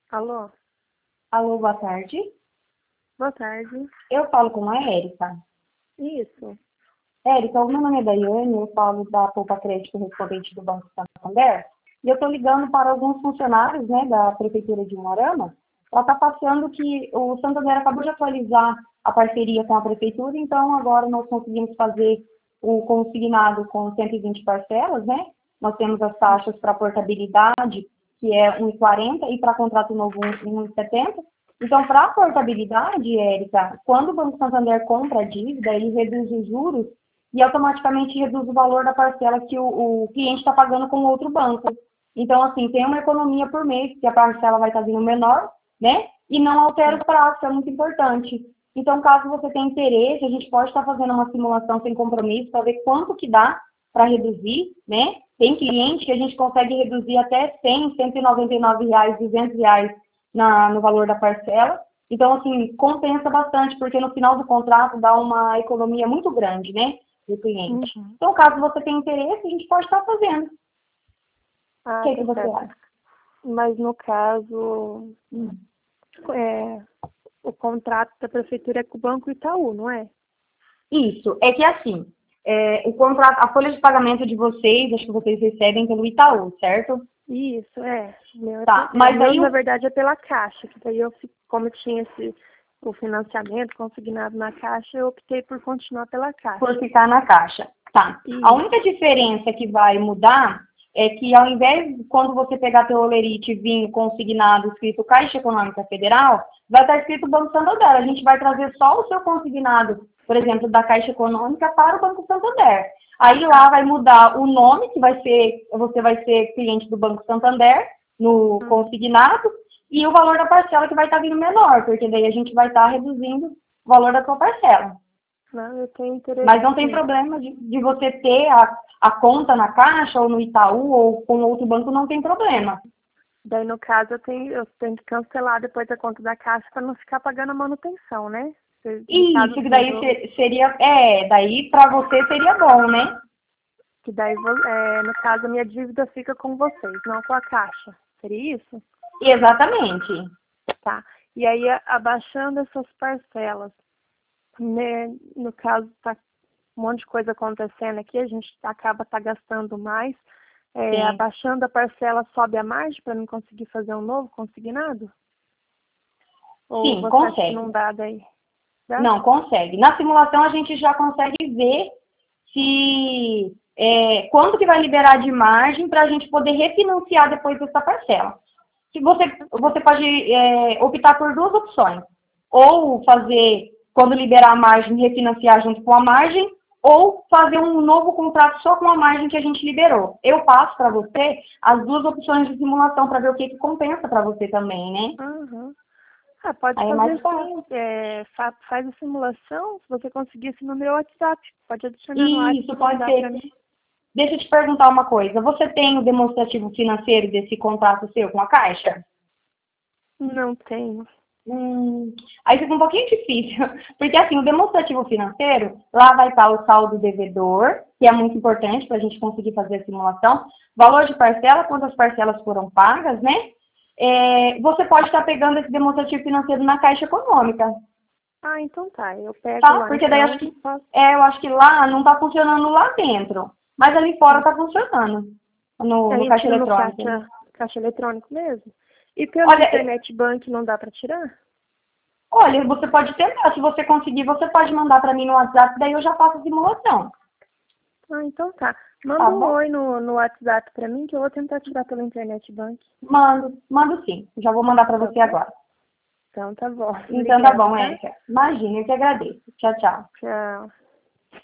Alô? Alô, boa tarde. Boa tarde. Eu falo com a Érica. Isso. Érica, o meu nome é Daiane, eu falo da Poupa Crédito Correspondente do Banco Santander. E eu estou ligando para alguns funcionários, né, da Prefeitura de Umuarama. Ela está passando que o Santander acabou de atualizar a parceria com a Prefeitura, então agora nós conseguimos fazer o consignado com 120 parcelas, né? Nós temos as taxas para portabilidade, que é 1,40, e para contrato novo 1,70. Então, para a portabilidade, Érica, quando o Banco Santander compra a dívida, ele reduz os juros e automaticamente reduz o valor da parcela que o cliente está pagando com outro banco. Então, assim, tem uma economia por mês, que a parcela vai estar vindo menor, né? E não altera o prazo, que é muito importante. Então, caso você tenha interesse, a gente pode estar fazendo uma simulação sem compromisso para ver quanto que dá para reduzir, né? Tem cliente que a gente consegue reduzir até 100, R$ 199, R$ 200 no valor da parcela. Então, assim, compensa bastante, porque no final do contrato dá uma economia muito grande, né, do cliente. Uhum. Então, caso você tenha interesse, a gente pode estar fazendo. O Ah, que tá você certo. acha? Mas no caso, é, o contrato da prefeitura é com o Banco Itaú, não é? Isso, é que assim, o contrato, a folha de pagamento de vocês, acho que vocês recebem pelo Itaú, certo? Isso, é. Tá, mas Meu, aí na verdade, é pela Caixa, que daí como eu tinha o financiamento consignado na Caixa, eu optei por continuar pela Caixa. por ficar na caixa. Tá. A Isso. única diferença que vai mudar é que ao invés de quando você pegar teu olerite e vir consignado escrito Caixa Econômica Federal, vai estar escrito Banco Santander. A gente vai trazer só o seu consignado, por exemplo, da Caixa Econômica para o Banco Santander. Aí lá vai mudar o nome, que você vai ser cliente do Banco Santander no consignado, e o valor da parcela que vai estar vindo menor, porque daí a gente vai estar reduzindo o valor da sua parcela. Não, eu tenho interesse. Mas não tem problema de você ter a conta na Caixa ou no Itaú ou com outro banco, não tem problema. Daí, no caso, eu tenho que cancelar depois a conta da Caixa para não ficar pagando a manutenção, né? No caso, Isso, que assim, daí seria, daí para você seria bom, né? que daí, no caso, a minha dívida fica com vocês, não com a Caixa. Seria isso? Exatamente. Tá. E aí, abaixando essas parcelas, né? No caso, tá um monte de coisa acontecendo aqui, a gente acaba gastando mais. Sim. Abaixando a parcela, sobe a margem para não conseguir fazer um novo consignado? Ou Sim, você acha que consegue. não dá daí? Dá? Não, consegue. Na simulação a gente já consegue ver se quanto que vai liberar de margem para a gente poder refinanciar depois dessa parcela. Que você pode optar por duas opções. Ou fazer, quando liberar a margem, refinanciar junto com a margem, ou fazer um novo contrato só com a margem que a gente liberou. Eu passo para você as duas opções de simulação para ver o que compensa para você também, né? Uhum. Ah, pode Aí é fazer mais sim. fácil. Faz a simulação, se você conseguir esse no meu WhatsApp. Pode adicionar no WhatsApp Isso, e pode mandar para ser. mim. Deixa eu te perguntar uma coisa. Você tem o demonstrativo financeiro desse contrato seu com a Caixa? Não tenho. Aí fica um pouquinho difícil, porque assim, o demonstrativo financeiro, lá vai estar o saldo devedor, que é muito importante para a gente conseguir fazer a simulação, valor de parcela, quantas parcelas foram pagas, né? Você pode estar pegando esse demonstrativo financeiro na Caixa Econômica, Ah, então tá. Eu pego tá? lá Porque daí então acho e que, faço. eu acho que lá não está funcionando lá dentro, mas ali fora está funcionando, no Aí caixa tira no eletrônico. caixa eletrônico mesmo? E pelo Olha, internet bank não dá para tirar? olha, você pode tentar, se você conseguir, você pode mandar para mim no WhatsApp, daí eu já faço a simulação, Ah, então tá. tá Manda um bom? oi no WhatsApp para mim que eu vou tentar tirar pelo internet bank. Mando sim. Já vou mandar para Tá você bom? agora. Então tá bom. Então tá Obrigada, bom, tá? Érica. Imagina, eu que agradeço. Tchau, tchau. Tchau.